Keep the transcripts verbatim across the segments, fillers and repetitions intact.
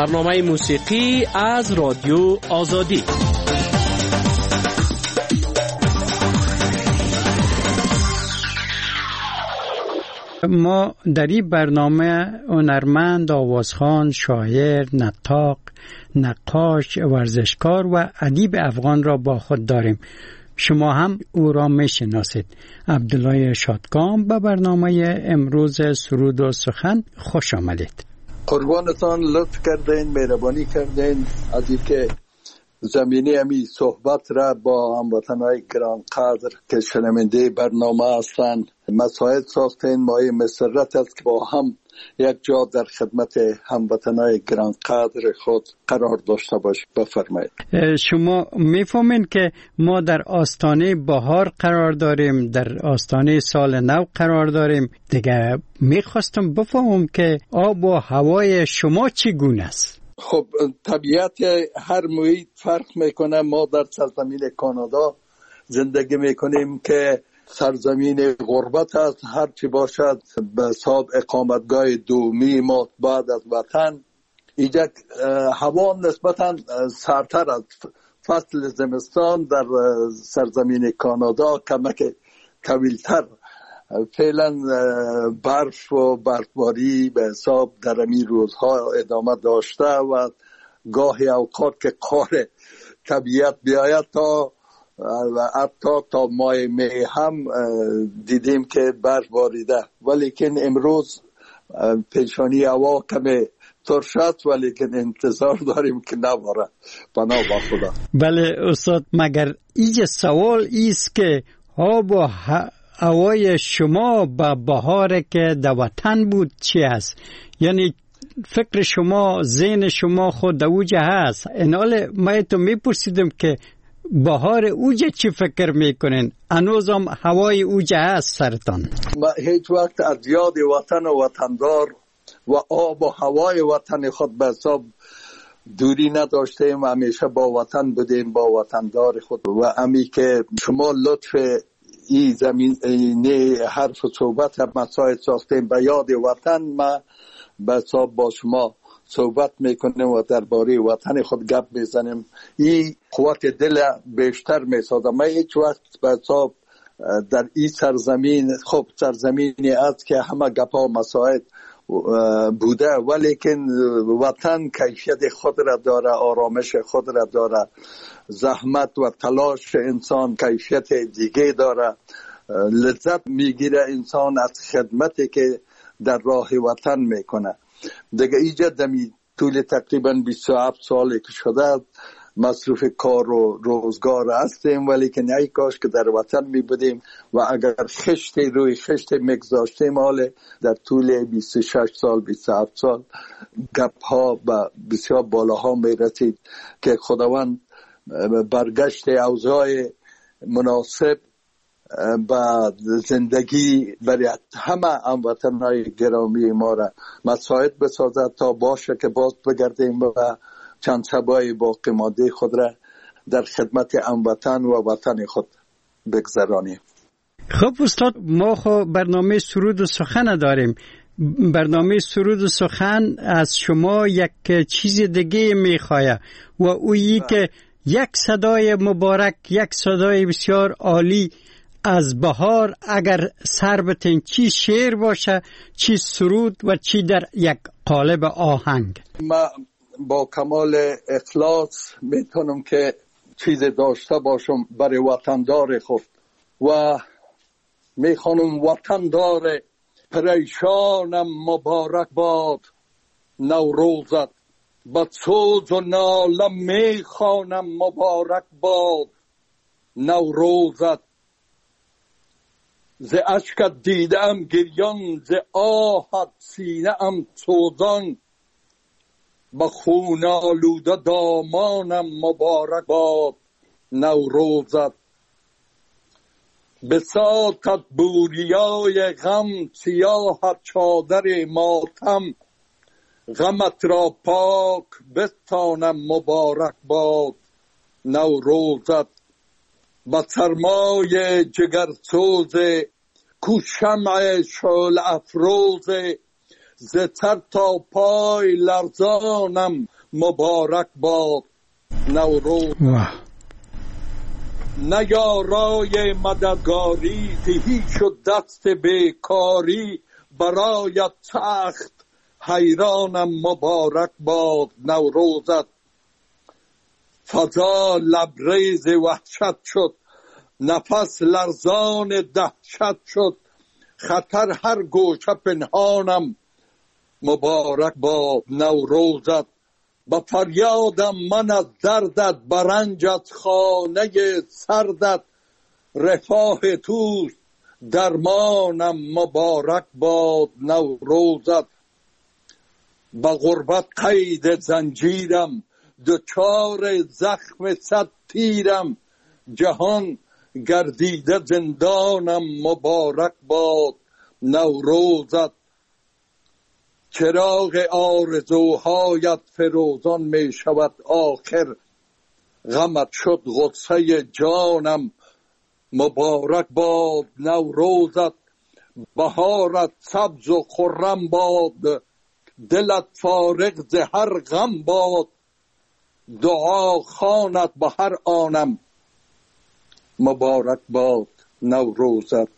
برنامه موسیقی از رادیو آزادی. ما در این برنامه هنرمند، آوازخوان، شاعر، نطاق، نقاش، ورزشکار و ادیب افغان را با خود داریم. شما هم او را میشناسید. عبدالله شادکام به برنامه امروز سرود و سخن خوش آمدید. قربانتان، لطف کردین، مهربانی کردین از اینکه زمینه امی صحبت را با هموطنان گران قدر که شنونده برنامه هستند مساعد ساختین. مایه مسرت است که با هم یک جا در خدمت هموطنان گران قدر خود قرار داشته باشیم. بفرمایید. شما میفهمین که ما در آستانه بهار قرار داریم، در آستانه سال نو قرار داریم. دیگه میخواستم بفهمم که آب و هوای شما چگونه است؟ خب طبیعت هر محیط فرق میکنه. ما در سرزمین کانادا زندگی میکنیم که سرزمین غربت است. هر چی باشد به حساب اقامتگاه دومی ما بعد از وطن. اینجا هوا نسبتا سردتر از فصل زمستان در سرزمین کانادا کمک طویلتر. فعلا برف و برفباری به حساب در این روزها ادامه داشته و گاهی اوقات که قهر طبیعت بیاید تا و حتی تا ماه می هم دیدیم که برف باریده، ولیکن امروز پیشانی هوا کمی ترش است، ولیکن انتظار داریم که نباره پناه با خدا. بله استاد، مگر اینجا سوال ایست که آب و هوای شما با بهار که در وطن بود چی است؟ یعنی فکر شما، ذهن شما خود اوجه هست. اینال ما تو میپرسیدم که بهار اوجه چی فکر میکنین؟ هنوزم هوای اوجه هست سرتان؟ ما هیچ وقت از یاد وطن و وطندار و آب و هوای وطن خود به حساب دوری نداشتیم. همیشه با وطن بودیم، با وطندار خود. و امی که شما لطف این زمینه حرف و صحبت مساعد ساختیم به یاد وطن، ما به حساب با شما صحبت میکنیم و درباره وطن خود گپ میزنیم. این قوت دل بیشتر میسازه. ما هیچ وقت به حساب در این سرزمین، خب سرزمینی است که همه گپا مساعد بوده، ولیکن وطن کیفیت خود را داره، آرامش خود را داره، زحمت و تلاش انسان کیفیت دیگه داره. لذت میگیره انسان از خدمتی که در راه وطن میکنه. دیگه ایجا دمی طول تقریبا بیست و هفت سالی که شده مصروف کار و روزگار هستیم، ولی که ای کاش که در وطن می بودیم و اگر خشت روی خشت مگذاشتیم. حاله در طول بیست و شش سال بیست و هفت سال گپ ها به بسیار بالاها می رسید که خداوند برگشت اوضاع مناسب با زندگی برای همه هموطنان گرامی ما را مساعد بسازد تا باشه که باز بگردیم و چند شبای باقی مانده خود را در خدمت هموطن و وطن خود بگذرانیم. خب استاد، ما خو برنامه سرود و سخن داریم. برنامه سرود و سخن از شما یک چیز دیگه میخواه و اویی که یک صدای مبارک، یک صدای بسیار عالی از بهار اگر سر بتین، چی شعر باشه، چی سرود و چی در یک قالب آهنگ. ما با کمال اخلاص میتونم که چیز داشته باشم برای وطندار خود و میخوانم: وطندار پریشانم مبارک باد نوروزت، با سوز و نالم میخوانم مبارک باد نوروزت. ز اشکت دیدم گریان، ز آهت سینه‌ام سوزان، با خون آلوده دامانم مبارک باد نوروزت. بساطت بوریای غم، سیاحت چادر ماتم، غمت را پاک بستانم مبارک باد نوروزت. با سرمای جگرسوز کو شمع شعله افروز، ز سر تا پای لرزانم مبارک باد نوروز. نه یارای مددگاری تهی شد دست بیکاری، برایت سخت حیرانم مبارک باد نوروزت. فضا لبریز وحشت شد، نفس لرزان دهشت شد، خطر هر گوشه پنهانم مبارک باد نوروزت. با فریادم من از دردت، برنج از خانه سردت، رفاه توست درمانم مبارک باد نوروزت. با غربت قید زنجیرم، دچار زخم صد تیرم، جهان گردیده زندانم مبارک باد نوروزت. چراغ آرزوهایت فروزان می شود آخر، غمت شد غصه جانم مبارک باد نوروزت. بهارت سبز و خرم باد، دلت فارغ ز هر غم باد، دعا خوانت به هر آنم مبارک باد نوروزت.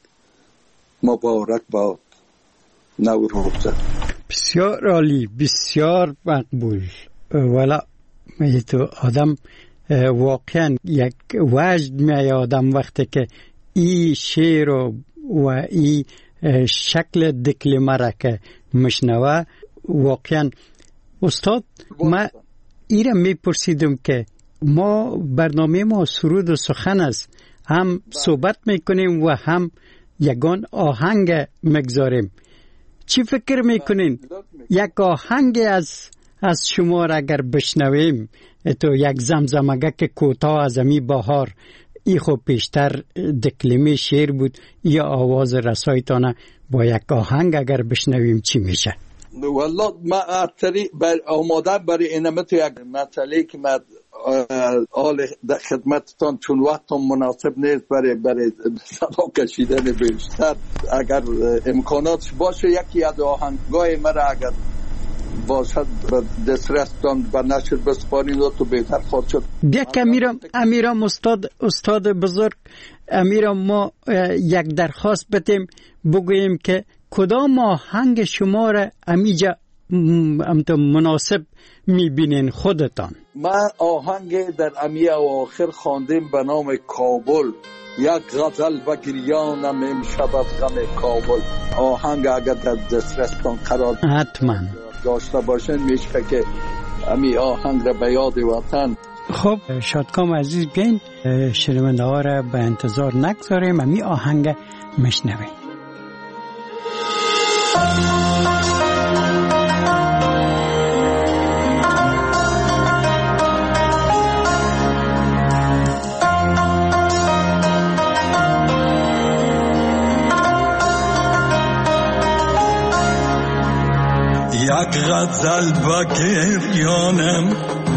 مبارک باد نوروزت. بسیار عالی، بسیار مقبول. ولی می تو آدم واقعا یک وجد می آدم وقتی که ای شعر و, و ای شکل دکلمه را که مشنوه. واقعا استاد ما ایره می پرسیدم که ما برنامه ما سرود و سخن است، هم صحبت می کنیم و هم یگان آهنگ مگذاریم. چی فکر میکنین یک آهنگ از از شما را اگر بشنویم، تو یک زمزمگه که کوتاه از امی بهار، ای خب پیشتر دکلمه شعر بود، یا آواز رسایتانه، با یک آهنگ اگر بشنویم چی میشه؟ والله ما اتری بر آماده برای اینمت یک مسئله که ما آل خدمتتان چون وقتم مناسب نیست برای برای صدا کشیدن بیشتر، اگر امکانات باشه یکی از آهنگای مرا اگر باشد دسترستان و نشر بسپارین و تو بهتر خواهد شد. بیا که امیرم امیرم استاد استاد بزرگ، امیرم ما یک درخواست بتیم بگوییم که کدام آهنگ شما را امیجا امتو مناسب میبینین خودتان؟ من آهنگ در امی آخر خواندیم به نام کابل، یک غزل و گریانم امشب از غم کابل. آهنگ اگر در دسترستان قرار حتما داشته باشن میشه که امی آهنگ را به یاد وطن. خب شادکام عزیز، بیاین شنونده ها را به انتظار نگذاریم، امی آهنگ مشنویم. یک غزل با گریانم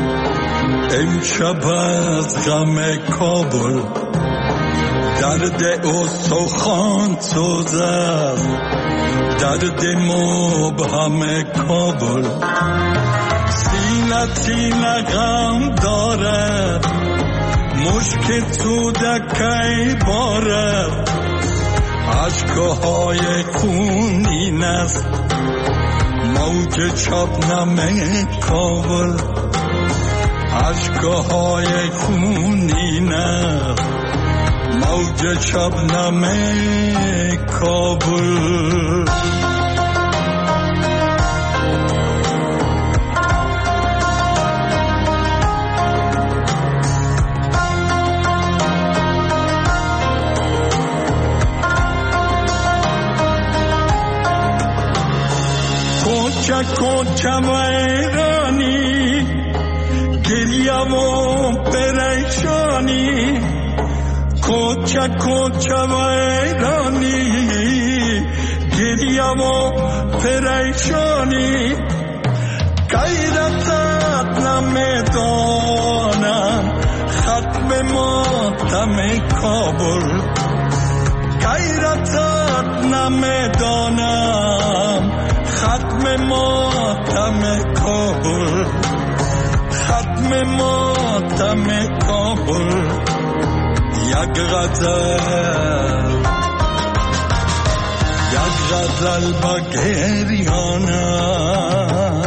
امشب از غم کابل، درد استخوان سوزد درد مبهم کابل. سینه سینه غم دارد، مشک سودکی بارد، اشکهای خونین است موج شبنم کابل. اشکهای خونین است موج شبنم کابل. کوچه کوچه ویرانی، گریه و پریشانی، کوچه کوچه ویرانی، گریه و پریشانی. غیرتت نمیدانم ختم ماتم کابل، غیرتت نمیدانم ختم ماتم کابل. ختم ماتم کابل یک غزل یک غزل با گریانم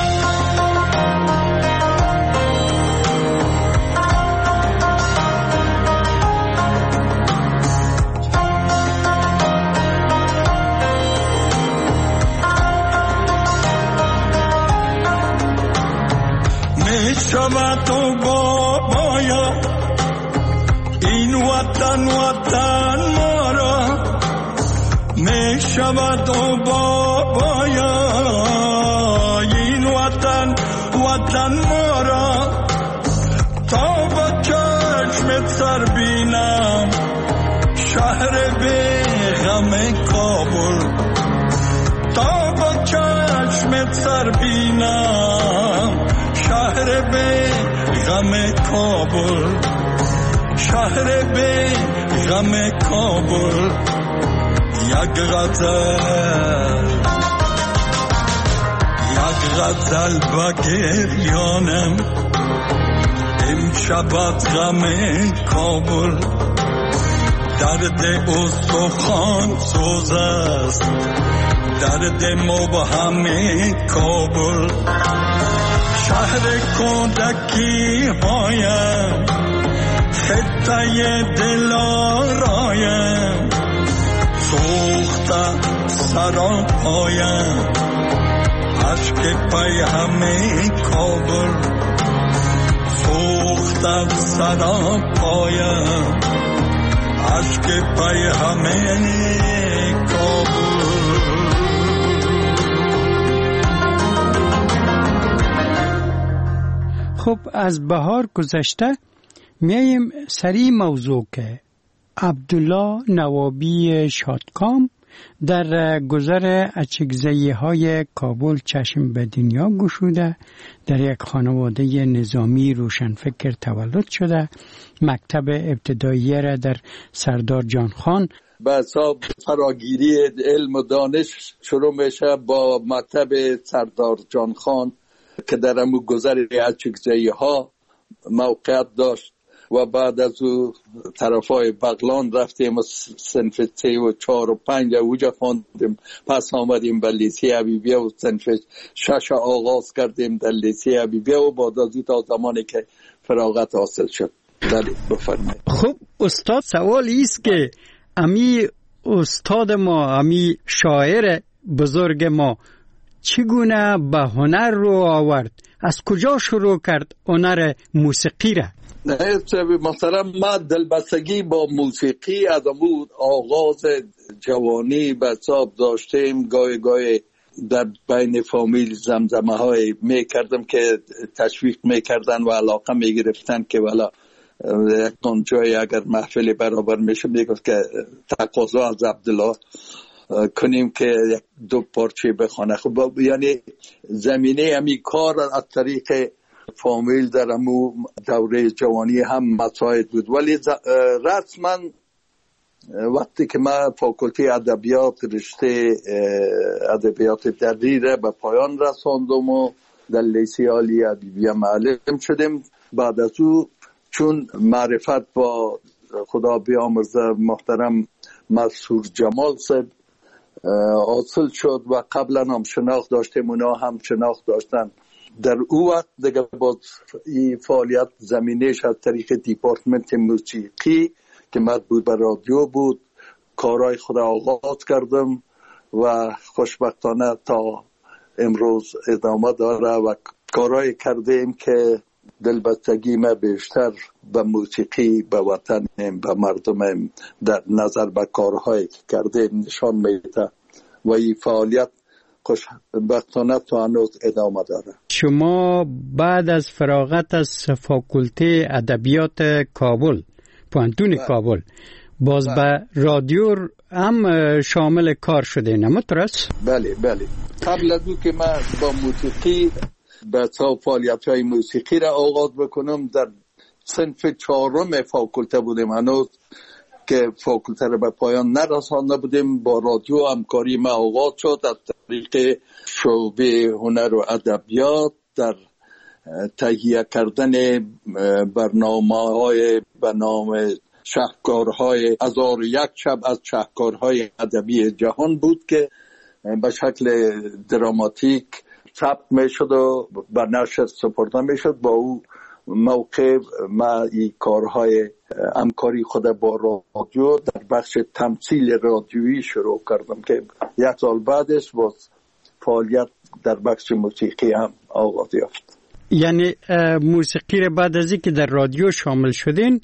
شود تو بابایا این وطن وطن ما را می شود تو بابایا این وطن وطن ما را تا با چشمت سر بینم شهر بی غم کابل تا با چشمت سر بینم شهر به غم کابل شهر به غم کابل یک غزل یک غزل با گریانم امشبت غم کابل درد استخوان سوز است درد مبهم کابل شهر کودکی هایم خطه دلارایم سوخته سراپایم عشق پی همه کابل سوخته سراپایم عشق پی همه کابل. خب از بهار گذشته میایم سری موضوع که عبدالله نوابی شادکام در گذر اچکزایی های کابل چشم به دنیا گشوده، در یک خانواده نظامی روشنفکر تولد شده، مکتب ابتدایی را در سردار جان خان به حساب فراگیری علم و دانش شروع میشه با مکتب سردار جان خان که در امو گذر اچکزایی ها موقعیت داشت و بعد از او طرفای بغلان رفتیم صنف سه و چهار و پنج اوجا خواندیم، پس آمدیم به لیسه حبیبیه و صنف شش آغاز کردیم در لیسه حبیبیه و بعد از او تا زمانی که فراغت حاصل شد. بله بفرمایید. خب استاد، سوال ایست که امی استاد ما، امی شاعر بزرگ ما چگونه به هنر رو آورد؟ از کجا شروع کرد هنر موسیقی را؟ مثلا ما دلبستگی با موسیقی از امو آغاز جوانی به حساب داشتیم. گاهی گاهی در بین فامیل زمزمه های می کردم که تشویق می کردن و علاقه می گرفتن که والا یک جای اگر محفل برابر میشه میگفت که تقاضا از عبدالله کنیم که یک دو پارچه بخونه. خب یعنی زمینه همی کار از طریق فامیل در امو دوره جوانی هم مساعد بود، ولی رسما وقتی که من فاکولته ادبیات رشته ادبیات دری را به پایان رساندم و در لیسه عالی حبیبیه معلم شدیم، بعد از او چون معرفت با خدا بیامرزه محترم مسعود جمال صاحب حاصل شد و قبلا هم شناخت داشتیم، اونا هم شناخت داشتن. در او وقت دیگه باز این فعالیت زمینش از طریق دیپارتمنت موسیقی که مربوط به رادیو بود کارهای خود آغاز کردم و خوشبختانه تا امروز ادامه داره و کارهای کردیم که دلبستگی ما بیشتر به موسیقی، به وطن، به مردم در نظر به کارهایی که کردیم نشان میده و این فعالیت خوشبختانه تا هنوز ادامه داره. شما بعد از فراغت از فاکولته ادبیات کابل، پوهنتون کابل، باز به رادیو هم شامل کار شده، نمی‌طور است؟ بله بله. قبل از او که من با موسیقی به تا فعالیت‌های موسیقی را آغاز بکنم در صنف چهارم فاکولته بودیم، هنوز که فاکولته را به پایان نرسانده بودیم. با رادیو همکاری ما آغاز شد از طریق شعبه هنر و ادبیات در تهیه کردن برنامه های به نام شاهکارهای هزار و یک شب از شاهکارهای ادبی جهان بود که به شکل دراماتیک ثبت می شد و به نشر سپرده می شد. با او موقع ما این کارهای همکاری خود با رادیو در بخش تمثیل رادیویی شروع کردم که یک سال بعدش باز فعالیت در بخش موسیقی هم آغاز یافت. یعنی موسیقی را بعد از اینکه در رادیو شامل شدین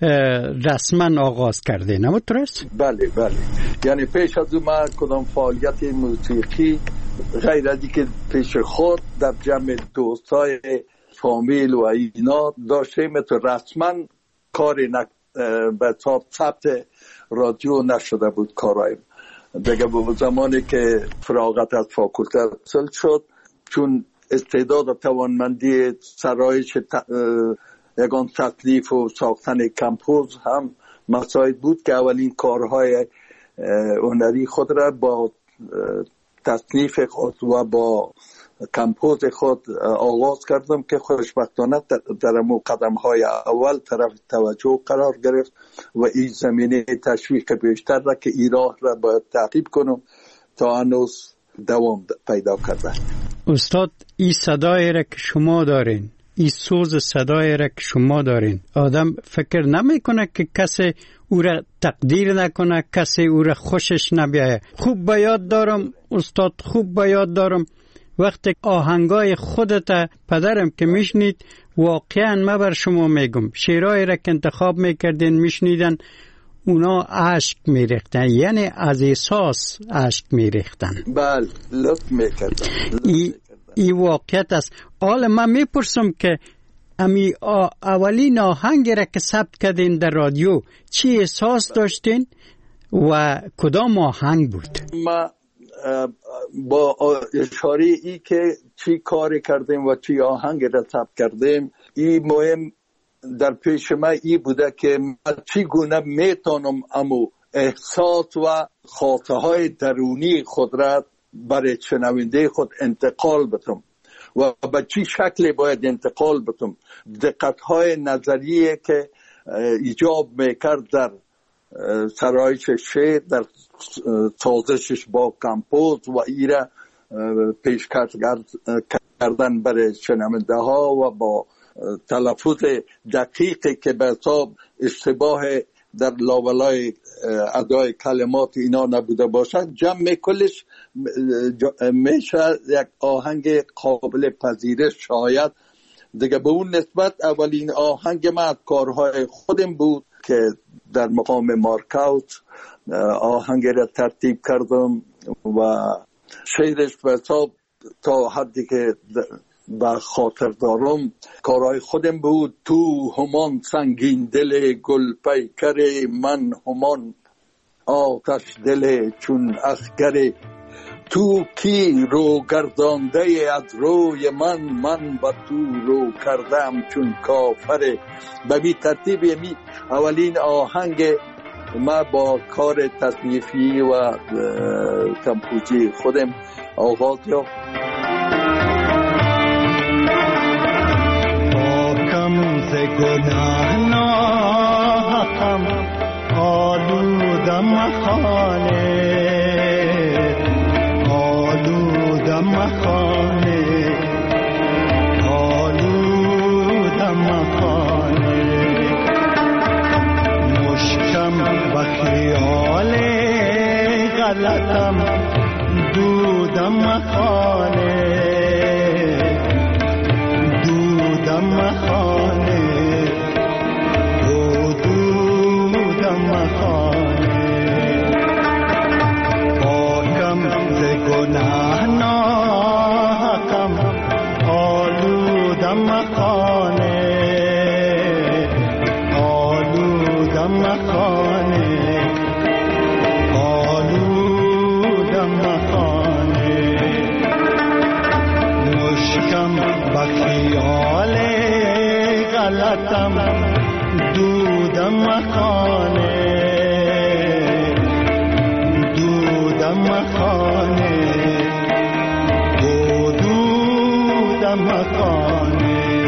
رسما آغاز کردین، اما درست؟ بله بله، یعنی پیش از اون ما کدام فعالیت موسیقی غیر از اینکه پیش خود در جمع دوستای فامیل و اینا داشتیم تو رسما کاری نک به ثبت رادیو نشده بود کارایم. دیگه به زمانی که فراغت از فاکولته حاصل شد، چون استعداد و توانمندی سرایش یگان تکلیف و ساختن کمپوز هم مساعد بود که اولین کارهای هنری خود را با تصنیف خود و با کمپوز خود آغاز کردم که خوشبختانه در قدم‌های اول طرف توجه قرار گرفت و این زمینه تشویق بیشتر را که این راه را باید تعقیب کنم تا هنوز دوام پیدا کرده. استاد، این صدای را که شما دارین، این سوز صدای را که شما دارین، آدم فکر نمیکنه که کسی او را تقدیر نکنه، کسی او را خوشش نبیایه. خوب به یاد دارم استاد، خوب به یاد دارم وقتی آهنگای خودت پدرم که میشنید، واقعا من بر شما میگم شعرهای را که انتخاب میکردین میشنیدن، اونا عشق میریختن، یعنی از احساس عشق میریختن. بله، لطف میکردن. ای, ای واقعیت است. حالا من میپرسم که امی اولین آهنگ را که ثبت کردین در رادیو چی احساس داشتین و کدام آهنگ بود؟ ما با اشاره ای که چی کاری کردیم و چی آهنگ را ثبت کردیم، این مهم در پیش من ای بوده که من چی گونه میتونم امو احساس و خاطره های درونی خود را برای شنونده خود انتقال بدم و به چی شکلی باید انتقال بدم. دقت های نظریه که ایجاب میکرد در سرایش شعر، در سازشش با کمپوز و ایره پیشکش کردن برای شنونده ها و با تلفظ دقیقی که به حساب اشتباه در لاولای ادای کلمات اینا نبوده باشد، جمع کلش میشه یک آهنگ قابل پذیرش. شاید دیگه به اون نسبت اولین آهنگ من از کارهای خودم بود که در مقام مارکاوت آهنگ را ترتیب کردم و شعرش به حساب تا حدی که به خاطر دارم کارهای خودم بود. تو همان سنگین دل گل پیکر، من همان آتش دل چون اخگر، تو کی رو گردانده از روی من، من با تو رو کردم چون کافر. به می ترتیب می اولین آهنگ ما با کار تصنیفی و کمپوزی خودم آغاز یافت. پاکم ز گناه ناحقم، آلودم خانه، آلودم خانه، آلودم خانه، مشکم و خیال غلطم، دودم خانه، دودم خانه، دودم خانه، پاکم ز گناه ناحقم، آلودم خانه، آلودم خانه، آلودم خانه، مشکم با خیال غلطم، دودم خانه، دودم خانه، دودم خانه.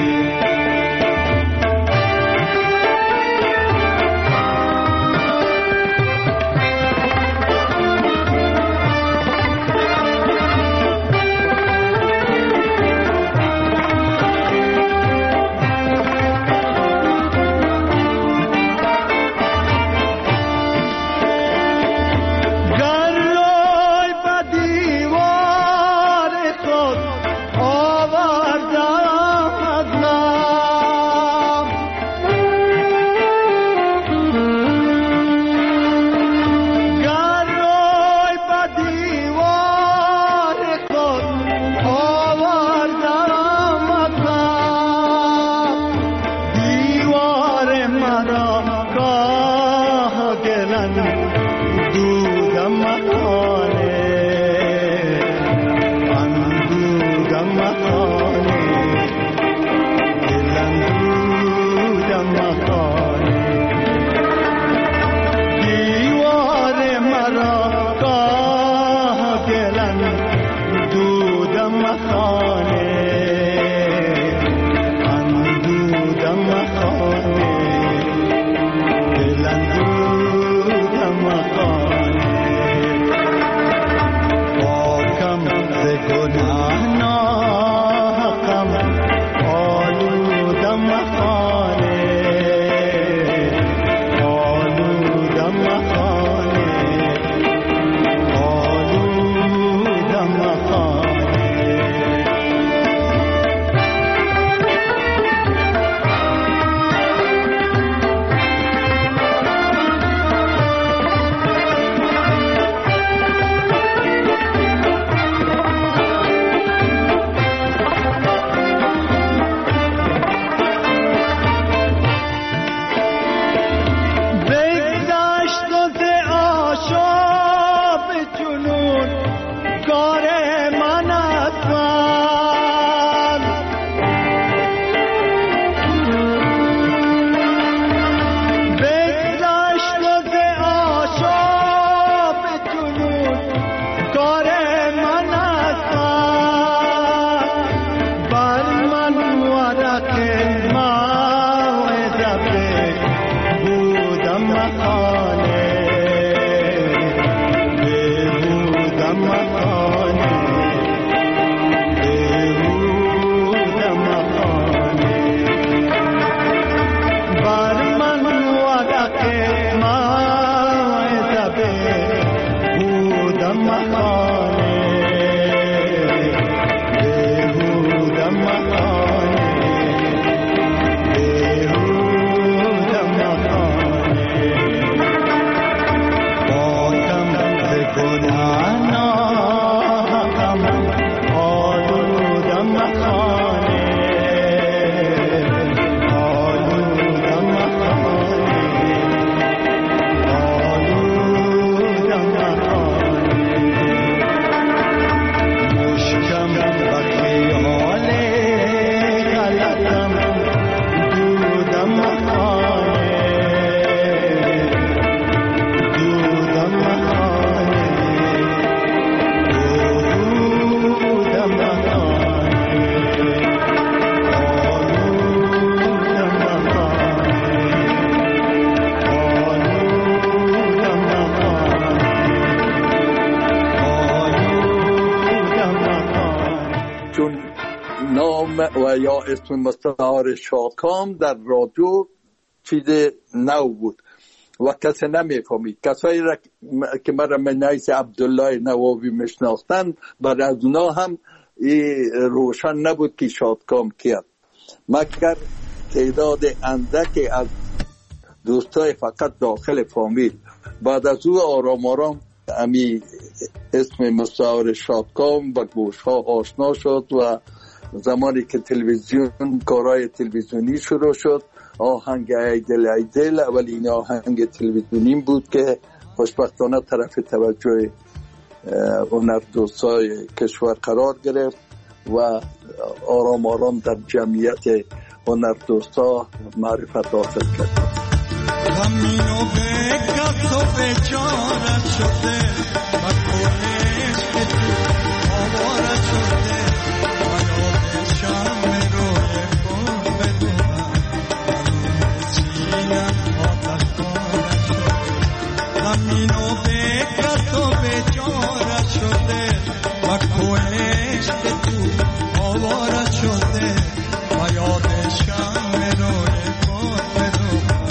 شادکام و یا اسم مستعار شادکام در رادیو چیز نو بود و کسی نمیفهمید. کسایی را که مرا من حیث عبدالله نوابی میشناختن برای از اونا هم روشن نبود که شادکام کیست، مگر تعداد اندکی از دوستای فقط داخل فامیل. بعد از او آرام آرام امی اسم مستعار شادکام با گوش ها آشنا شد و زمانی که تلویزیون کارهای تلویزیونی شروع شد، آهنگ ایدل ایدل اولین آهنگ تلویزیونی بود که خوشبختانه طرف توجه هنردوستای کشور قرار گرفت و آرام آرام در جمعیت هنردوستا معرفت حاصل کرد. زمینو به کس و بیچاره شده و کنش که تو آواره شده و یاد شم روی کن بدونم درون سینم آتش کاره شده. زمینو به کس و بیچاره شده و کنش که تو آواره شده و یاد شم روی کن بدونم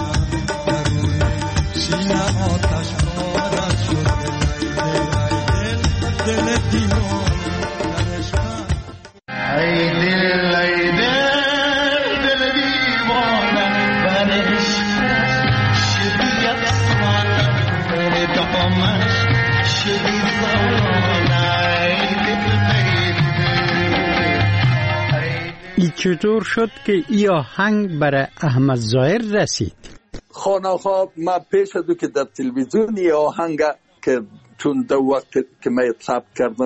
سینم آتش کاره شده. دل دیوانه ای دل ای دل دل دیوانه بر عشقش شدی افسانه بر دامش شدی زمانه. ای دل ای دل. ای چطور شد که ای آهنگ برای احمد ظاهر رسید؟ خانه ما پیش از که در تلویزیون ای آهنگ که چون دو وقت که من ثبت کردم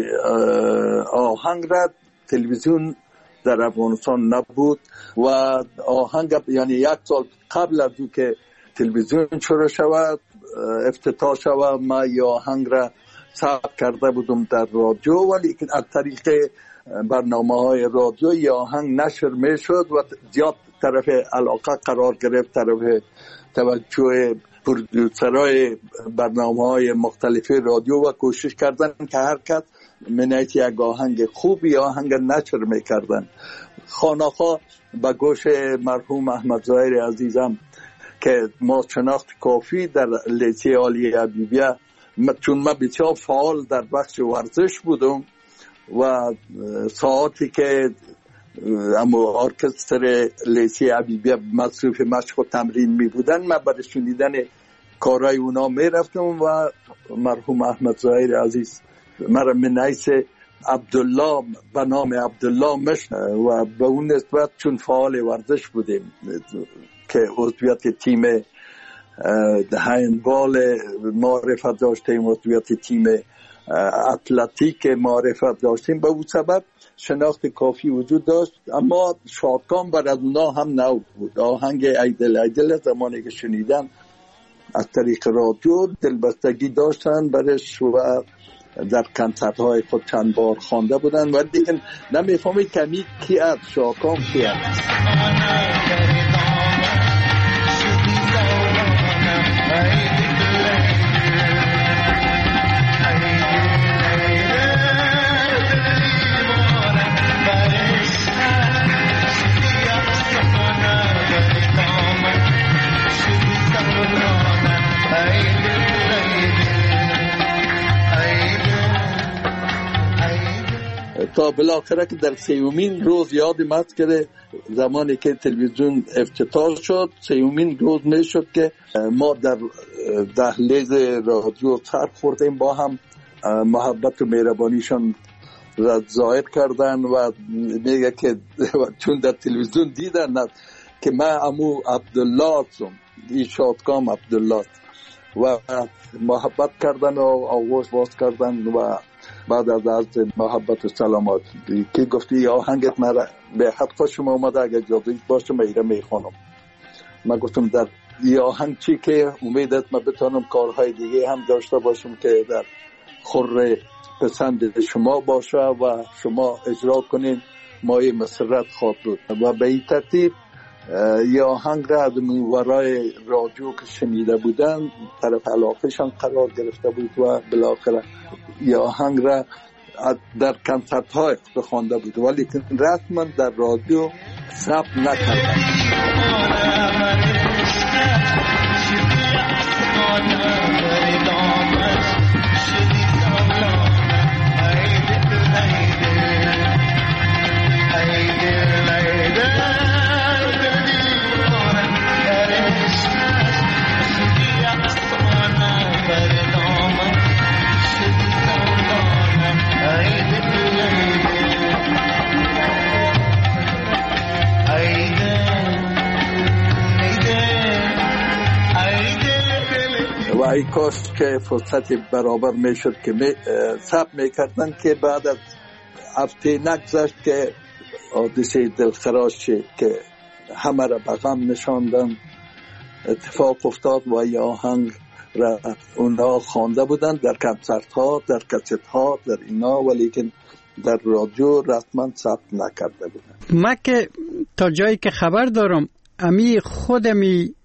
آهنگ را تلویزیون در افغانستان نبود و آهنگ یعنی یک سال قبل از که تلویزیون شروع شود افتتاح شود ما ای آهنگ را ثبت کرده بودم در رادیو، ولی از طریق برنامه های رادیو ای آهنگ نشر می شد و زیاد طرف علاقه قرار گرفت، طرف توجه پرودوسرهای برنامه‌های مختلف رادیو و کوشش کردن که هر کس منیت یک آهنگ خوب یا آهنگ نشر میکردن. خانه‌ها به گوش مرحوم احمد ظاهر عزیزم که ما شناخت کافی در لیسه عالی حبیبیه، چون من بسیار فعال در بخش ورزش بودم و ساعتی که اما ارکستر لیسه حبیبیه مصروف مشق و تمرین می بودن من برای شنیدن کارهای اونا می رفتم و مرحوم احمد ظاهر عزیز مرا من حیث عبدالله به نام عبدالله مشن و به اون نسبت چون فعال ورزش بودیم که عضویت تیم هندبال معرفت داشتیم، عضویت تیم اتلتیک معرفت داشتیم، به اون سبب شناخت کافی وجود داشت. اما شادکام بر از اونا هم نو بود. آهنگ ایدل ایدل زمانی که شنیدن از طریق رادیو دلبستگی داشتن برش و در کنسرت های خود چند بار خوانده بودن و دیگه نمیفهمید کمی کی از شادکام کی از. تا بالاخره که در سیومین روز یاد ماست که زمانی که تلویزیون افتتاح شد سیومین روز می شد که ما در دهلیز رادیو سر خوردیم، با هم محبت و مهربانیشان را ظاهر کردن و میگه که چون در تلویزیون دیدن که من امو عبدالله هستم، این شادکام عبدالله، و محبت کردن و آغوش باز کردن و بعد از عرض محبت و سلامات که گفتی آهنگت مرا به حد خوشم اومده، اگر اجازه باشه من ایره میخوانم. من گفتم در این آهنگ چی که امیدت من بتانم کارهای دیگه هم داشته باشم که در خور پسند شما باشه و شما اجرا کنین، مایه مسرت خواهد بود. و به این ترتیب یا آهنگ را از ورای رادیو که شنیده بودن طرف علاقهشان قرار گرفته بود و بالاخره یا آهنگ را در کنسرت های خوانده بود، ولی رسما در رادیو ثبت نکرده. و ای کاش که فرصت برابر میشد که می ثبت میکردن که بعد از هفته نگذشت که حادثه دلخراش که همه را به غم نشاندن اتفاق افتاد و ای آهنگ را اونها خوانده بودن در کنسرت ها، در کست ها، در اینا، ولی که در رادیو رسما ثبت نکرده بودن. ما که تا جایی که خبر دارم امی خودمی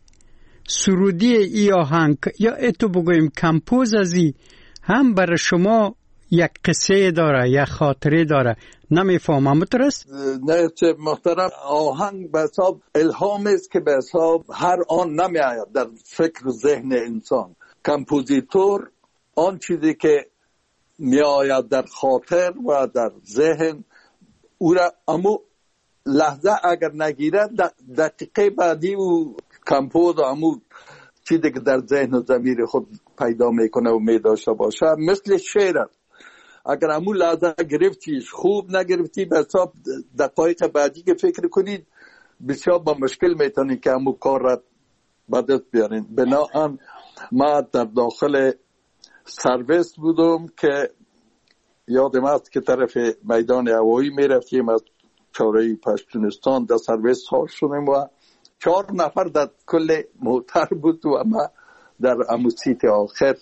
سرودی ای آهنگ یا اتو بگویم کمپوز ازی هم برای شما یک قصه داره، یک خاطره داره. نمیفهمم درست؟ نه چه محترم، آهنگ به حساب الهام است که به حساب هر آن نمی آید در فکر و ذهن انسان. کمپوزیتور آن چیزی که می آید در خاطر و در ذهن او را امو لحظه اگر نگیرد دقیقه بعدی و کمپوز و امو چیزی که در ذهن و ضمیر خود پیدا میکنه و می داشته باشه مثل شعر است. اگر امو لحظه گرفتیش خوب نگرفتی به حساب دقایق بعدی که فکر کنید بسیار با مشکل میتونید که امو کار را به دست بیارین. بنابراین ما در داخل سرویس بودم که یادم است که طرف میدان هوایی میرفتیم، از چاره پشتونستان در سرویس ها شدیم و چهار نفر در کل موتر بود و ما در امو سیت آخر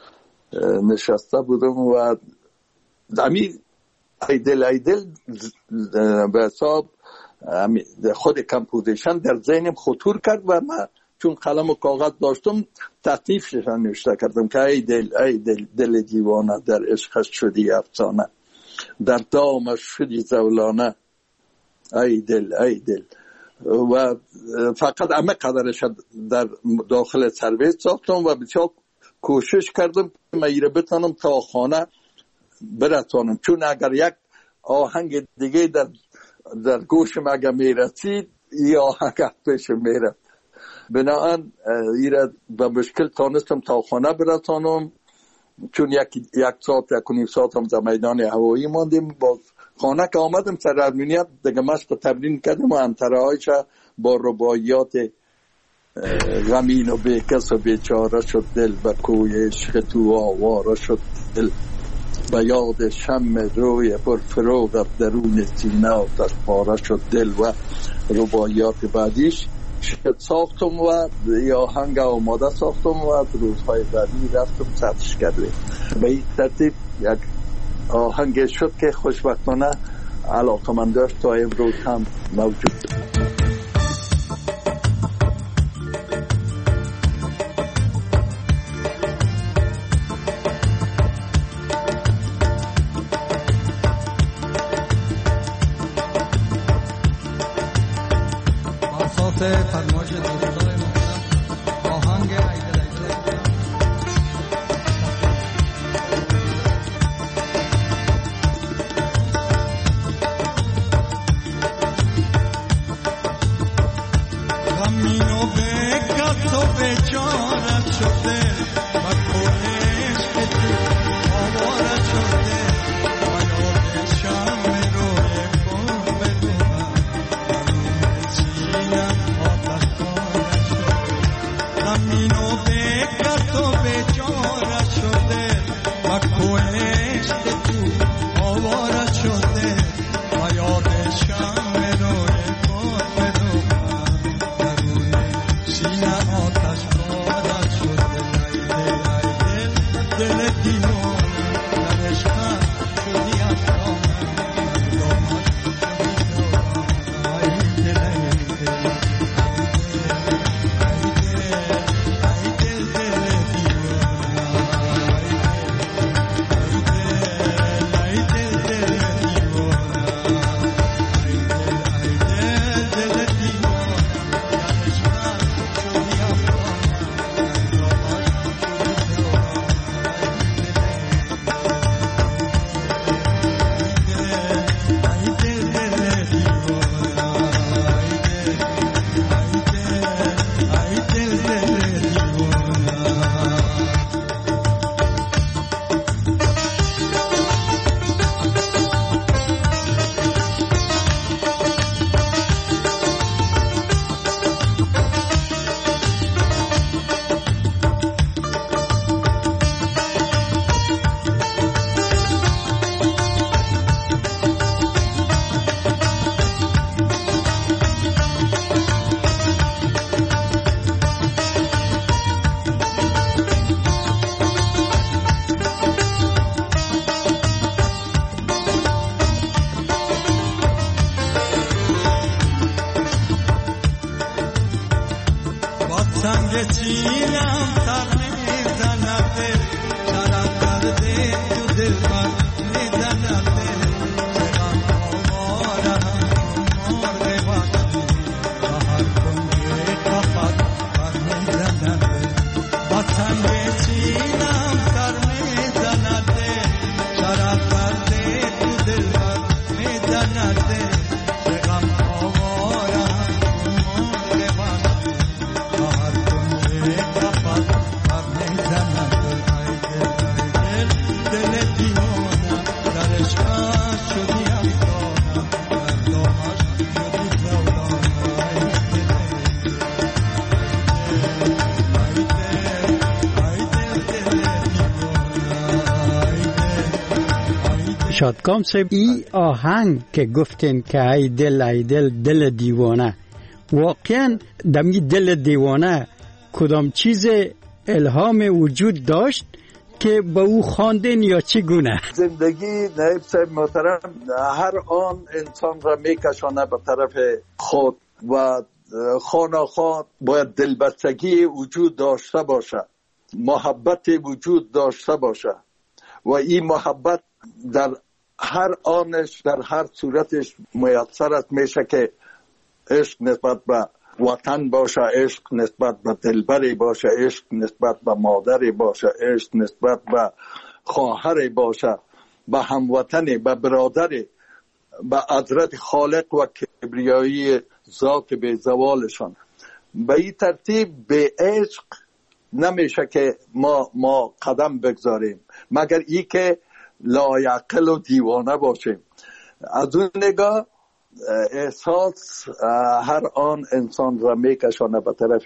نشسته بودم و امی ایدل ایدل به حساب خود کمپوزیشن در ذهنم خطور کرد و من چون قلم و کاغذ داشتم تطیفش نوشته کردم که ای دل ای دل دل دیوانه در عشقش شدی افسانه، در دامش شدی زولانه، ای دل ای دل. و فقط همه قدرش در داخل سرویس ساختم و بسیار کوشش کردم که من ایره بتانم تا خانه برسانم، چون اگر یک آهنگ دیگه در در گوشم اگر میرسید این آهنگ پیش میرفت. بنابراین ایره به مشکل تانستم تا خانه برسانم، چون یک یک ساعت یک و نیم ساعت هم در میدان هوایی ماندیم. باز خانه که آمدم سر ارمینیت دیگه مشق تمرین کردم و انترهایش با رباعیات غمین و بیکس و بیچاره شد دل به کوی عشق تو آواره شد دل، به یاد شم روی پر فروغ درون سینه آتش پاره شد دل و رباعیات بعدیش ساختم و یا آهنگ آماده ساختم و از روزهای بعدی رفتم ثبتش کردم. به این ترتیب یک آهنگ شد که خوشبختانه علاقمنداش تا امروز هم موجود. فرمایش دوستان محترم آهنگ ایدل ایدل غمین و بکت و بیچاره شده و کنش که تو آواره شده و یاد شم روی کن بدونم زمینو بکت و بیچاره شده و کنش که تو آواره شده و یادشم روی کن بدونم درون سینه آتش بارد شده. شادکام صاحب، این آهنگ که گفتین که ای دل ای دل دل دیوانه، واقعا دمی دل دیوانه کدام چیز الهام وجود داشت که با او خواندین یا چگونه؟ زندگی نایب صاحب محترم هر آن انسان را میکشانه به طرف خود و خانه باید دلبستگی وجود داشته باشه، محبت وجود داشته باشه و این محبت در هر آنش در هر صورتش میسر است میشه که عشق نسبت به وطن باشه، عشق نسبت به دلبری باشه، عشق نسبت به مادری باشه، عشق نسبت به خواهری باشه، به هموطنی، به برادری، به حضرت خالق و کبریایی ذات به زوالشان. به این ترتیب به عشق نمیشه که ما ما قدم بگذاریم مگر ای که لایعقل و دیوانه باشیم. از اون نگاه احساس هر آن انسان را میکشانه به طرف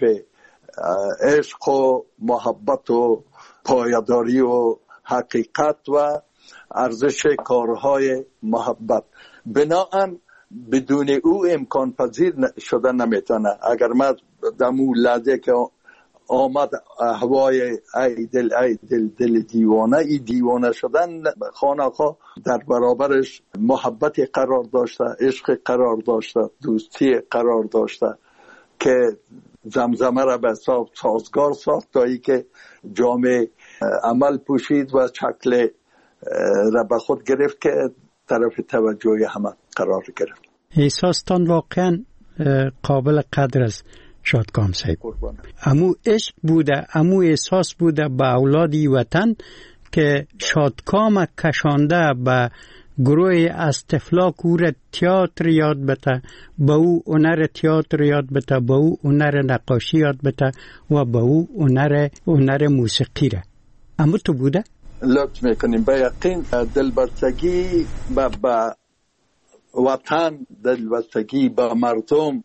عشق و محبت و پایداری و حقیقت و ارزش کارهای محبت. بنابراین بدون او امکان پذیر شدن نمیتونه. اگر من دمو لحظه که آمد هوای ای دل ای دل دل دیوانه، ای دیوانه شدن خانه ها در برابرش محبت قرار داشته، عشق قرار داشته، دوستی قرار داشته که زمزمه را به حساب سازگار ساخت تا ای که جامعه عمل پوشید و شکل را به خود گرفت که طرف توجه همه قرار گرفت. احساستان واقعا قابل قدر است شادکام صاحب. امو عشق بوده، امو احساس بوده به اولادی وطن که شادکام کشانده به گروه استفلاک او را تیاتر یاد بته، به او هنر تیاتر یاد بته، به او هنر نقاشی یاد بته و به او هنر هنر موسیقی را. امو تو بوده؟ لطف میکنیم. به یقین دلبستگی به وطن، دلبستگی به مردم،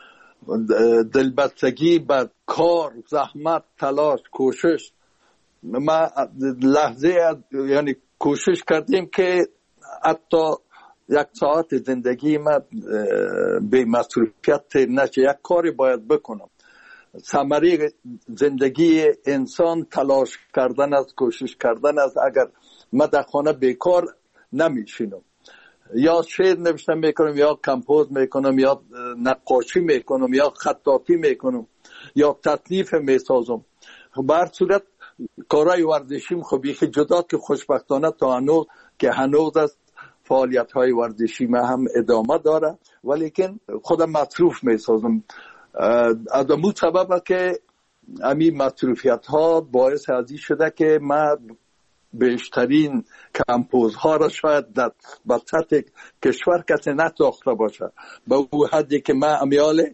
دلبستگی به کار، زحمت، تلاش، کوشش. ما لحظه یعنی کوشش کردیم که حتی یک ساعت زندگی ما به مصروفیت نشه، یک کاری باید بکنم. ثمره زندگی انسان تلاش کردن است، کوشش کردن است. اگر ما در خانه بیکار نمیشینم، یا شعر نوشته میکنم، یا کمپوز میکنم، یا نقاشی میکنم، یا خطاطی میکنم، یا تصنیف میسازم. به هر صورت کارهای ورزشیم خب یکی جدا که خوشبختانه تا هنوز که هنوز است فعالیت های ورزشی ما هم ادامه داره، ولیکن خودم مصروف میسازم. از امون سبب که امی مصروفیت ها باعث ازی شده که ما بیشترین کمپوزها را شاید در سطح کشور کسی نساخته باشه. به او حدی که من امیال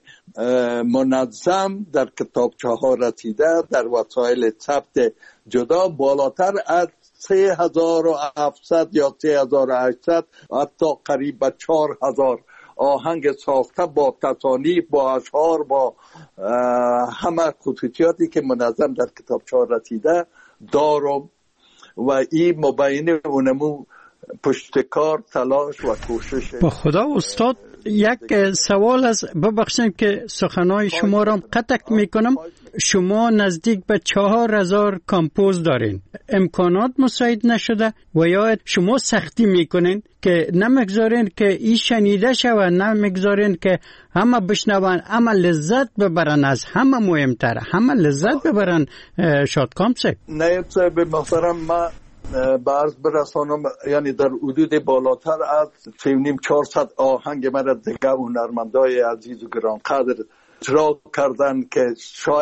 منظم در کتابچه ها رسیده، در وسایل ثبت جدا بالاتر از سه هزار و هفتصد یا سه هزار و هشتصد حتی قریب به چهار هزار آهنگ ساخته با تصانیف، با اشعار، با همه خصوصیاتی که منظم در کتابچه ها رسیده دارم و این مبینه اونمو پشتکار، تلاش و کوشش. با خدا استاد یک سوال از ببخشید که سخنهای شما را قطع میکنم. شما نزدیک به چهار هزار کمپوز دارین، امکانات مساعد نشده و یا شما سختی میکنین که نمیگذارین که این شنیده شود، نمیگذارین که همه بشنون، همه لذت ببرن، از همه مهمتر همه لذت ببرن. شادکام صاحب. نایب صاحب محترم، ما بعض برسانم یعنی در حدود بالاتر از سه و نیم چهارصد آهنگ من دیگه هنرمندای عزیز و گرانقدر اجرا کردن که شاید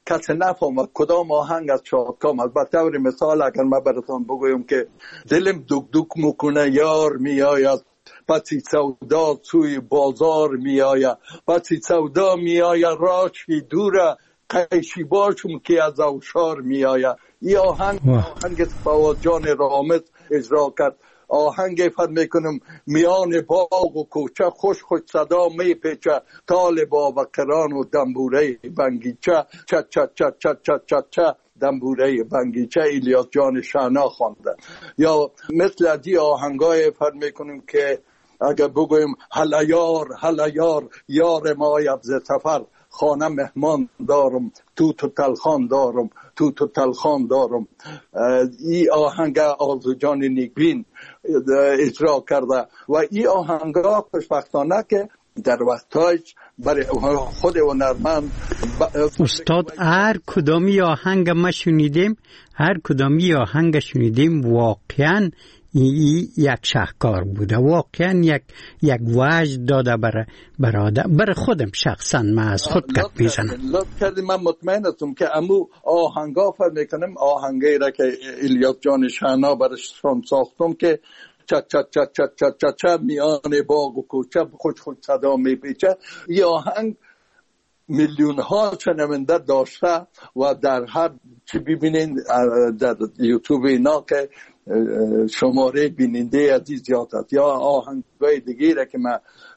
کسی نفهمد کدام آهنگ از شادکام. البته طور مثال اگر من براتون بگویم که دلم دک دک میکنه یار میآید، بسی سودا سوی بازار میآید، بسی سودا میآید راشی دوره، قیشی باشم که از اوشار میآید. این آهنگ آهنگ فواد جان رامز اجرا کرد. آهنگ فر میکنم میان باغ و کوچه خوش خوش صدا میپیچه، تال بابا قران و دنبوره بنگیچه، چه چه چه چه چه چه چه دنبوره بنگیچه الیاس جان شعنا خوانده. یا مثل از این آهنگای فر میکنم که اگر بگویم هلا یار هلا یار یار ما یبز سفر، خانه مهمان دارم تو تو تلخان دارم تو تو تلخان دارم. این آهنگ آرزو جان نیکبین اجرا کرده و این آهنگ ها خوشبختانه که در وقتایش برای خود هنرمند استاد هر کدامی آهنگ ما شنیدیم، هر کدامی آهنگ شنیدیم واقعا یک شاهکار بوده، واقعا یک یک وجد داده برای برادر برای خودم شخصا. من از خود گپ میزنم. لطف کردی. من مطمئن هستم که امو آهنگا فر میکنم آهنگی را که الیاس جان شعنا برشان ساختم که چه چه چه چه چه چه چه میان باغ و کوچه خوش خوش صدا میپیچه. این آهنگ میلیون ها شنونده داشته و در هر چی ببینین در یوتیوب اینا که شماره بیننده عزیز زیاد است. یا آهنگای دیگه را که ما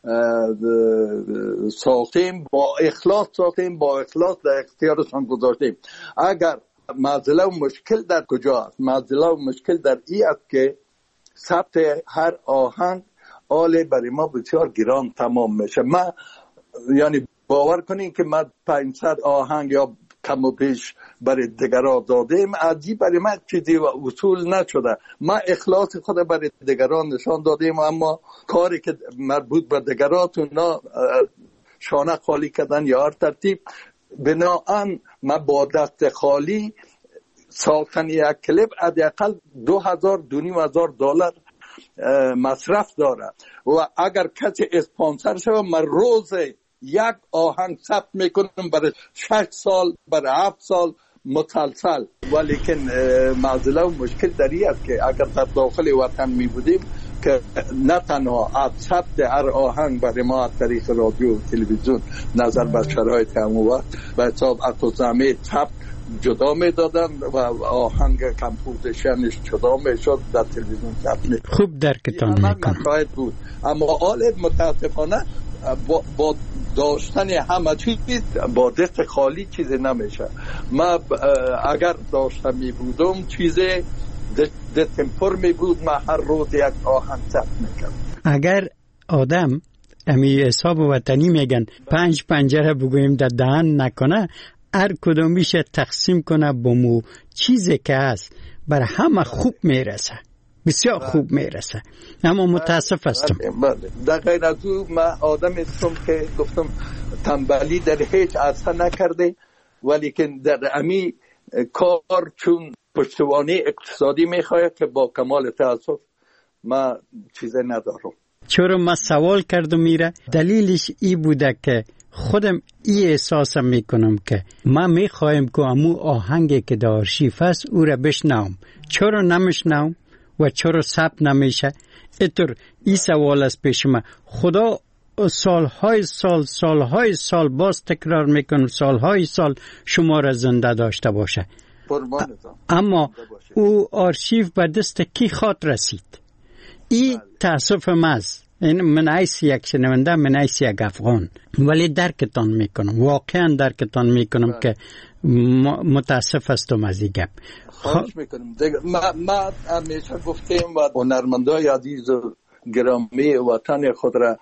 ساختیم با اخلاص ساختیم، با اخلاص در اختیارشان گذاشتیم. اگر معضله و مشکل در کجا است؟ معضله و مشکل در این است که ثبت هر آهنگ آله برای ما بسیار گران تمام میشه. من یعنی باور کنین که من پانصد آهنگ یا کم و بیش برای دیگران دادیم، عجیب برای من چیزی وصول نشده. من اخلاص خود برای دیگران نشان دادیم، اما کاری که مربوط به دیگران اونا شانه خالی کردن یا هر ترتیب، بناهن من با دست خالی ساختن یک کلیپ حداقل دو هزار دو نیم هزار دلار مصرف داره و اگر کسی اسپانسر شده من روز یک آهنگ ثبت میکنم برای شش سال برای هفت سال متسلسل. ولیکن معضله و مشکل دری است که اگر در داخل وطن می بودیم که نه تنها از ثبت هر آهنگ برای ما از طریق رادیو و تلویزیون نظر به شرایط همون وقت به حساب اتوزمه ثبت جدا می دادن و آهنگ کمپوزیشنش جدا می شد در تلویزیون ثبت می. خوب درکتان میکنم. بود. اما آلت متاسفانه با, با داشتن همه چیز با دست خالی چیزی نمیشه. من اگر داشتم می بودم چیزی دستم پر می بود، من هر روز یک آهنگ ثبت میکردم. اگر آدم امی حساب وطنی میگن پنج پنجره بگویم در دهن نکنه، هر کدومیش تقسیم کنه با مو چیزی که هست برای همه خوب میرسه، بسیار خوب میرسه. اما متاسف هستم. در غیر از او من آدم هستم که گفتم تنبلی در هیچ اثر نکرده، ولی که در امی کار چون پشتوانه اقتصادی میخواد که با کمال تاسف من چیزی ندارم. چرا من سوال کردم میره دلیلش ای بوده که خودم ای احساس میکنم که من میخوایم که امو آهنگی که در آرشیف است او را بشنوم. چرا نمیشنوم و چرا ثبت نمیشه؟ اینطور ای سوال است پیش من. خدا سالهای سال سالهای سال باز تکرار میکنم سالهای سال شما را زنده داشته باشه. اما او آرشیف به دست کی خواد رسید؟ ای تاسف ماست. این من ایسی یک شنونده، من ایسی یک افغان، ولی درکتان میکنم، واقعا درکتان میکنم که متاسف هستم از این گپ. خواهش میکنم. ما همیشه گفتیم و هنرمندای عزیز و گرامی وطن خود را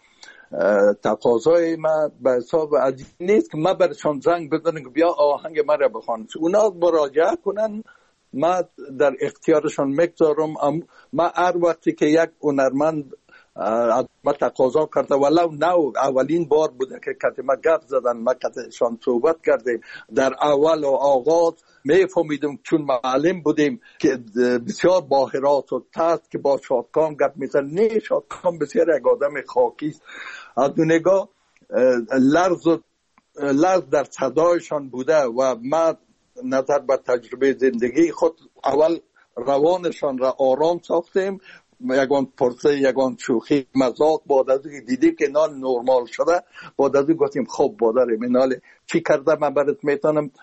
تقاضای ما به حساب عجیب نیست که ما برشان زنگ بزنم که بیا آهنگ ما را بخوان. اونا مراجعه کنن، ما در اختیارشان میگذارم. ما هر وقتی که یک هنرمند ما تقاضا کرده ولو نو اولین بار بوده که کتی ما گفت زدن، ما کتیشان صحبت کردیم در اول و آغاز میفهمیدم چون معلم بودیم که بسیار باهرات و تست که با شادکام گفت میزن. نه، شادکام بسیار یک آدم خاکی است. از دو نگاه لرز و لحظ در صدایشان بوده و من نظر به تجربه زندگی خود اول روانشان را آرام ساختیم، یگان پرسه یگان شوخی مزاق بعد از اینکه دیدیم که نال نرمال شده بعد از این گفتیم خب بادرم نال چی کرده من برات میتونم.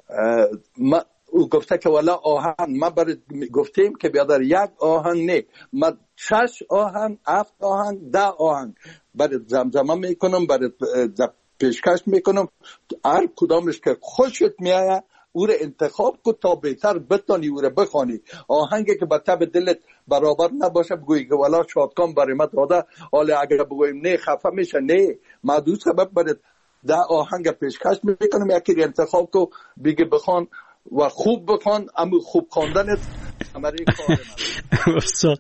ما او گفته که والا آهنگ ما برات گفتیم که بیادر یک آهنگ نه من شش آهنگ هفت آهنگ ده آهنگ برات زمزمه میکنم برات پیشکش میکنم، هر کدامش که خوشت میایه او را انتخاب کن تا بهتر بتانی او را بخوانی. آهنگی که به تب دلت برابر نباشه بگویی که والا شادکام برای من داده، حالا اگر بگویم نه خفه میشه، نه ما دو سبب برات ده آهنگ پیشکش میکنم، یکی را انتخاب کن بگی بخوان و خوب بخوان، اما خوب خواندنت عملی کار استاد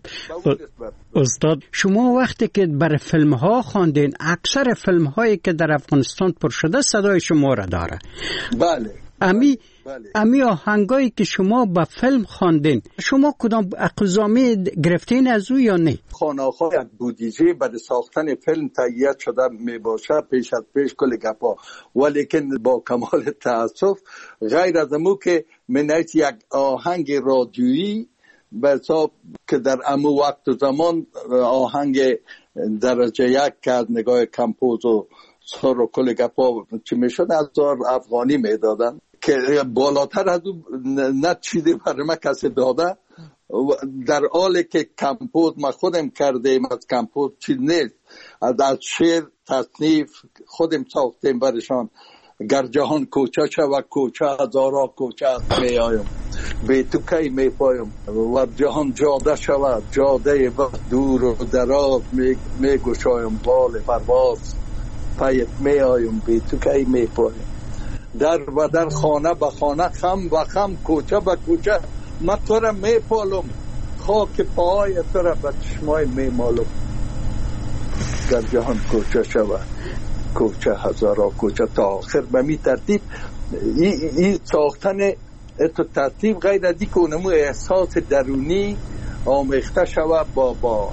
استاد شما وقتی که برای فیلم ها خواندین، اکثر فیلم هایی که در افغانستان پر شده صدای شما را داره. بله امی بله. امی آهنگایی که شما با فیلم خواندین شما کدام اقزامی گرفتین از او یا نه؟ خانه‌های بودجه برای ساختن فیلم تهیه شده می باشه پیش از پیش کل گپا، ولیکن با کمال تاسف غیر از امو که منیت یک آهنگ رادیویی به حساب که در امو وقت و زمان آهنگ درجه یک که از نگاه کمپوز و سر و کل گپا چی میشد از دار افغانی میدادن که بالاتر از اون نه چیزی برای من کسی داده، در حالی که کمپوز ما خودم کردیم از کمپوز چیز نیست، از شعر تصنیف خودم ساختیم برشان. گر جهان کوچه شود کوچه هزارا کوچه است می آیم به تو کی می پایم و جهان جاده شود جاده وقت دور و دراز می گشایم بال پرواز پیت می آیم به تو کی می پایم در و در خانه به خانه خم و خم کوچه به کوچه من تو را می پالم خاک پای تو را به چشمای می مالم در جهان کوچه شود کوچه هزارا کوچه تا آخر به می ترتیب. این ای ساختن اتو ترتیب غیر از که اونمو احساس درونی آمیخته شود با با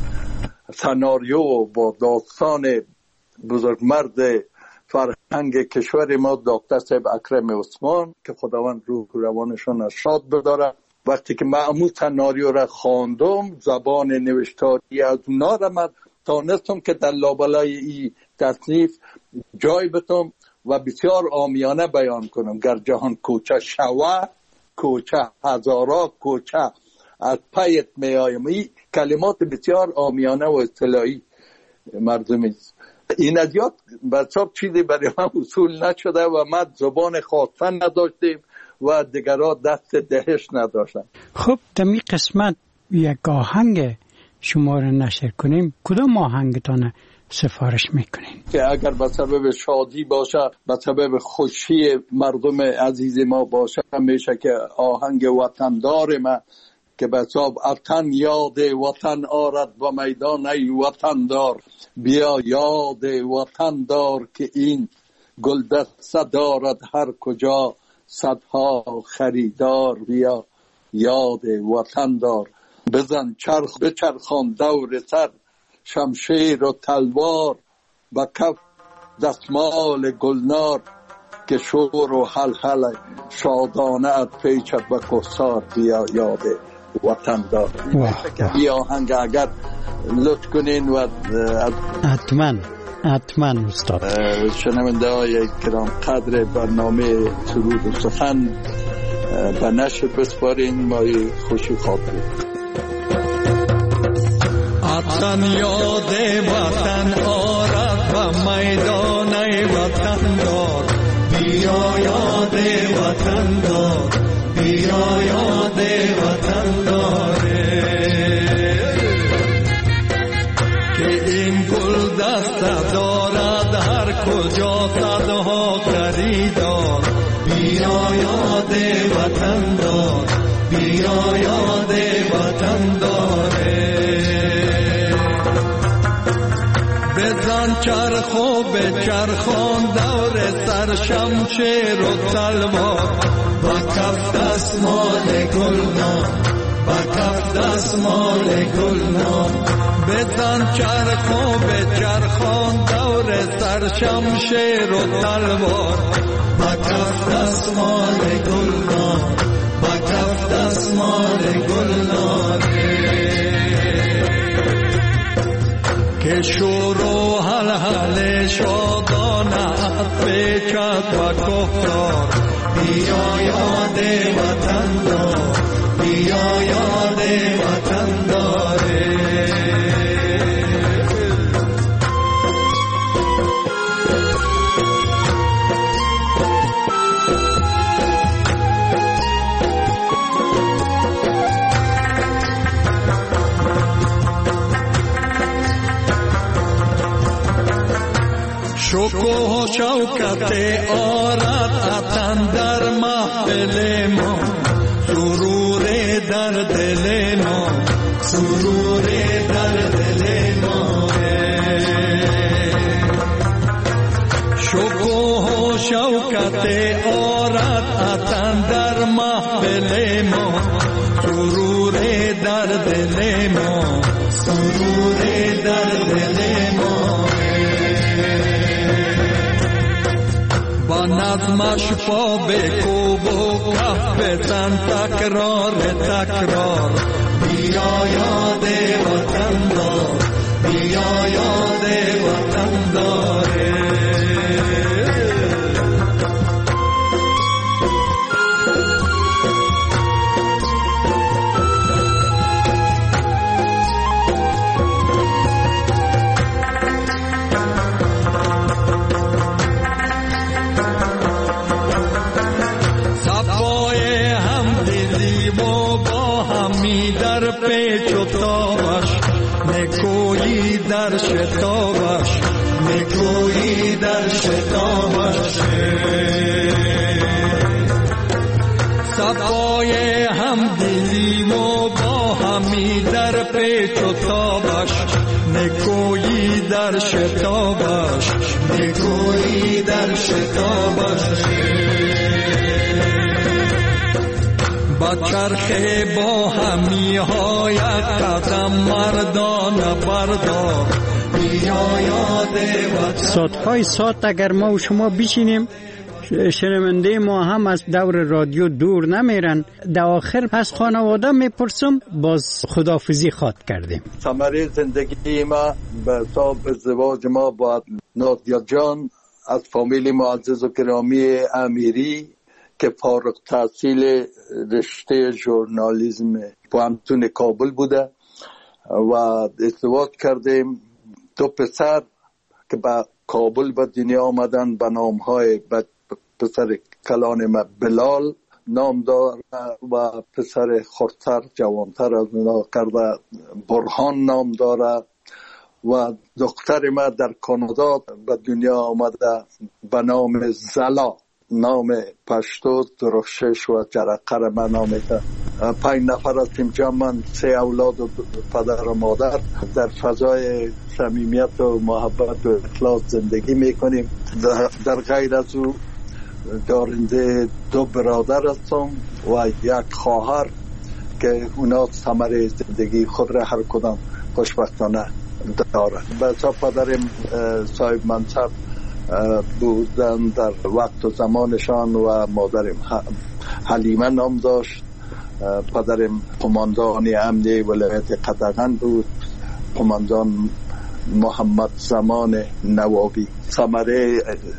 سناریو و با داستان بزرگمرد فرهنگ کشور ما دکتر صاحب اکرم عثمان که خداوند روح روانشان شاد بداره. وقتی که من سناریو را خواندم زبان نوشتاری از اونا را من تانستم که در لابلای این تصنیف جای بتم و بسیار عامیانه بیان کنم. گر جهان کوچه شوه کوچه هزارا کوچه از پیت می آیم. این کلمات بسیار عامیانه و اصطلاحی مردمی است. این از یاد بسیار چیزی برای من اصول نشده و ما زبان خواستن نداشتیم و دیگرها دست دهش نداشتن. خب دمی قسمت یک آهنگ شما را نشر کنیم، کدام آهنگتان سفارش میکنین؟ که اگر به سبب شادی باشه به سبب خوشی مردم عزیز ما باشه میشه که آهنگ وطندار ما که به سبب وطن یاد وطن آرد و میدان ای وطندار بیا یاد وطندار که این گلدسته دارد هر کجا صدها خریدار بیا یاد وطندار بزن چرخ بچرخان دور سر شمشیر و تلوار و کف دستمال گلنار که شور و حلحل شادانه ات پیچد و کسار بیا یاد وطن دار. بیا آهنگ اگر لطف کنین و حتما حتما استاد. شنونده های کرام قدر برنامه سرود و سخن به نشر بسپارین مای خوشی خاطر. وطن یاد وطن آرد و میدان وطن دار بیا یاد وطن دار بیا یاد وطن داره که این گل دست دارد هر کجا صدها خریدار بیا یاد وطن دار بیا یاد وطن داره بزن چرخ و بچرخان دور سر شمشیر و تلوار با کف دستمال گلنار با کف دستمال گلنار بزن چرخ و بچرخان دور دار سر شمشیر و تلوار، با کف دستمال گلنار، با کف دستمال گلنار، که شور و حلحل شادانه پیچد و کفتار، بیا یاد وطن دار، بیا یاد وطن داره. شکوه و شوکت آرد اتن در محفل ما، سرور در دل ما، سرور در دل ما. شکوه و شوکت آرد اتن در محفل ما، سرور در دل ما، سرور در دل ما. با نظمش پا بکوب و کف بزن تکرار تکرار، بیا یاد وطن دار، بیا یاد وطن داره. در پیچ و تابش نکویی در شتابش، نکویی در شتابش. صفای همدلی و با همی در پیچ و تابش، نکویی در شتابش، نکویی در شتابش. با چرخه با همی های قدم مردان بردار، بیا یاد وطن. ساعتهای ساعت اگر ما و شما بشینیم، شنونده ما هم از دور رادیو دور نمیرن. در آخر از خانواده میپرسم، باز خداحافظی خواد کردیم. ثمره زندگی ما به حساب ازدواج ما با نادیا جان از فامیل معزز و گرامی امیری که فارغ تحصیل رشته ژورنالیسم پوهنتون کابل بوده و ازدواج کردیم. دو پسر که به کابل به دنیا آمدن به نامهای پسر کلان ما بلال نام داره و پسر خردتر جوانتر از اونا کرده برهان نام داره و دختر ما در کانادا به دنیا آمده به نام زلا، نام پشتو درخشش و جرقه را من نامیده. پنج نفر هستیم جمعاً، سه اولاد و پدر و مادر در فضای صمیمیت و محبت و اخلاص زندگی میکنیم. در غیر از او دارنده دو برادر هستم و یک خواهر که اونا ثمره زندگی خود را هر کدام خوشبختانه دارد. بسا پدرم صاحب منصب بودن در وقت و زمانشان و مادرم حلیمه نام داشت. پدرم قماندان امنی ولایت قدغن بود، قماندان محمد زمان نوابی. ثمره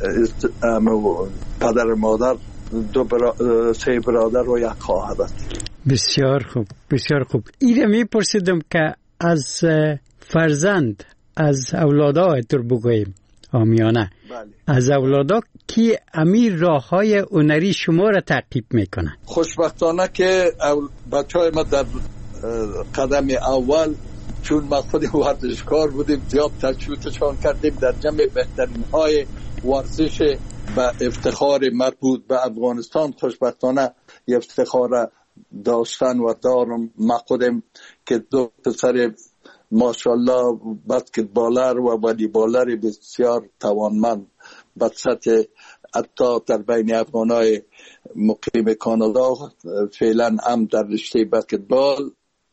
پدر مادر دو برا... سه برادر و یک خواهر است. بسیار خوب، بسیار خوب. ایره میپرسیدم که از فرزند، از اولادا تر بگوییم آمیانه، بله. از اولادا کی امیر راه های هنری شما را تعقیب میکنه؟ خوشبختانه که بچه های ما در قدم اول، چون ما خود ورزشکار بودیم، زیاد تشویقشان کردیم در جمع بهترین های ورزش به افتخار مربوط به افغانستان. خوشبختانه افتخار داشتن و دارم. ما خودم که دو پسر ماشاءالله بسکتبالر و والیبالر بسیار توانمند به سطح حتی در بین افغانای مقیم کانادا فعلا هم در رشته بسکتبال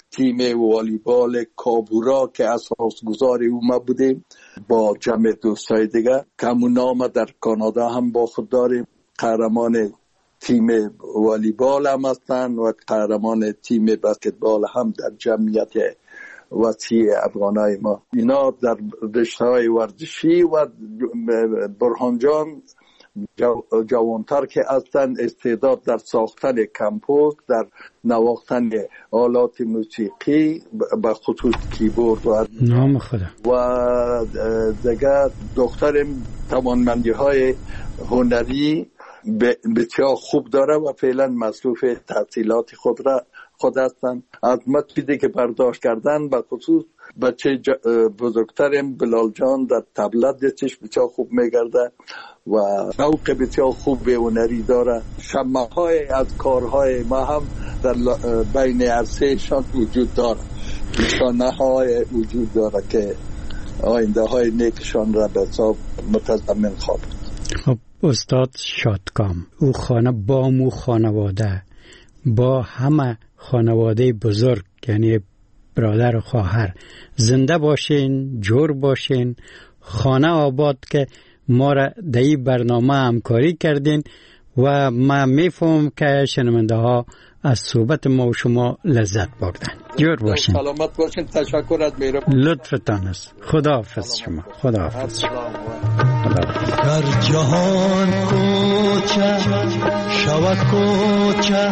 تیم والیبال کابورا که اساسگزار او ما بودیم با جمع دوستای دیگه. کمون نام در کانادا هم با خود داریم. قهرمان تیم والیبال هم هستند و قهرمان تیم بسکتبال هم در جمعیت وسیع افغانای ما. اینا در رشته‌های ورزشی و برهان جان جوانتر که هستند استعداد در ساختن کمپوز، در نواختن آلات موسیقی به خصوص کیبورد و نام خدا و دیگه دخترم توانمندی های هنری بسیار خوب داره و فعلا مصروف تحصیلات خود را خود هستند. از مطلبی که برداشت کردن به خصوص بچه بزرگترم بلال جان در طبله دستش بسیار خوب میگرده و ذوق بسیار خوب به هنری داره. شمه های از کارهای ما هم در بین عرصه شان وجود داره، نشانه های وجود داره که آینده های نیکشان را به حساب متضمن خواهد. خب استاد شادکام، او خانه با مو خانواده با همه خانواده بزرگ یعنی برادر و خواهر زنده باشین، جور باشین، خانه آباد که ما را در این برنامه همکاری کردین و ما میفهم که شنونده ها از صحبت ما و شما لذت بردن. جور باشین، سلامت باشین. تشکر از مهربانی لطفتان است. خدا حافظ شما. خدا حافظ شما. در جهان کوچه شود کوچه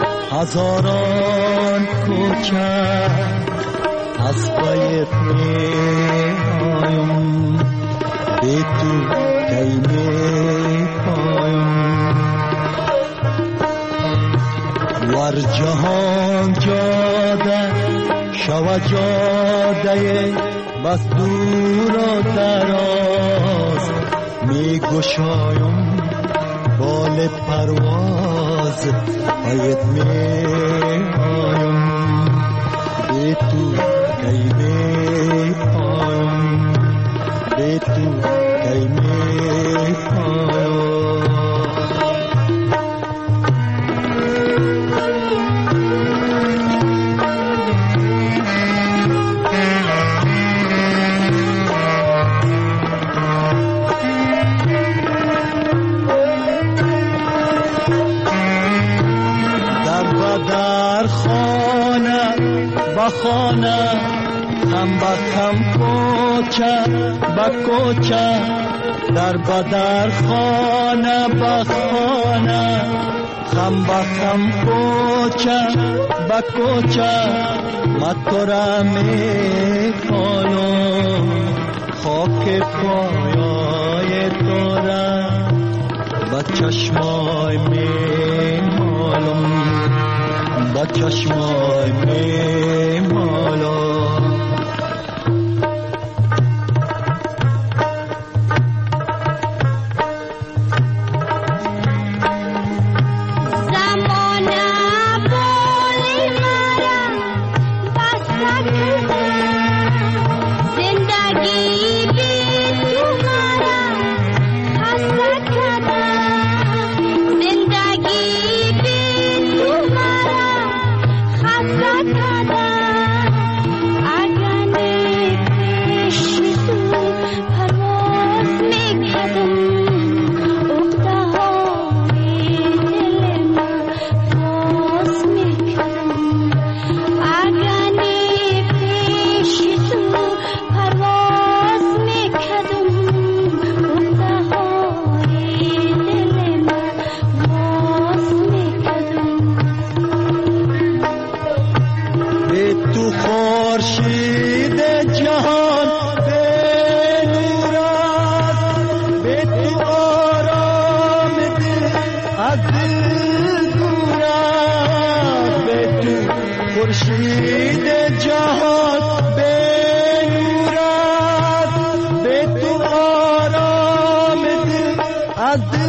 هزاران کوچه از باید می آیم بی تو کی می پایم ور جهان جاده شود جاده بس دور و دراز می گشایم بال پرواز باید می آیم بی تو کی می پایم بی تو کی می پایم. خانه هم با هم کوچه با کوچه در بدر خانه با خانه هم با هم کوچه با کوچه ما تو را می کنم خاک پایای تو را با چشمای می مالم با چشمای می مالم. از